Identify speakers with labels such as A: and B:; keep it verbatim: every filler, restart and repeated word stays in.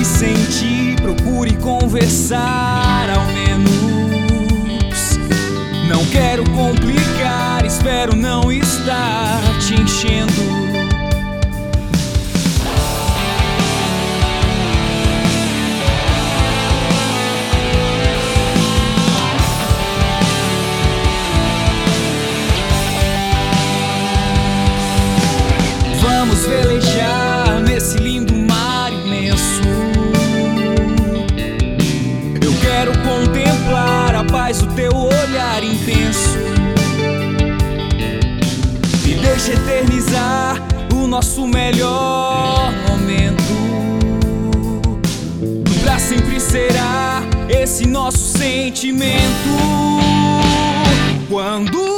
A: sentir, procure conversar ao menos. Não quero complicar, espero não estar te enchendo. Vamos velejar nesse lindo mar imenso. Eu quero contemplar a paz do teu olhar intenso. E deixa eternizar o nosso melhor momento. Pra sempre será esse nosso sentimento. Quando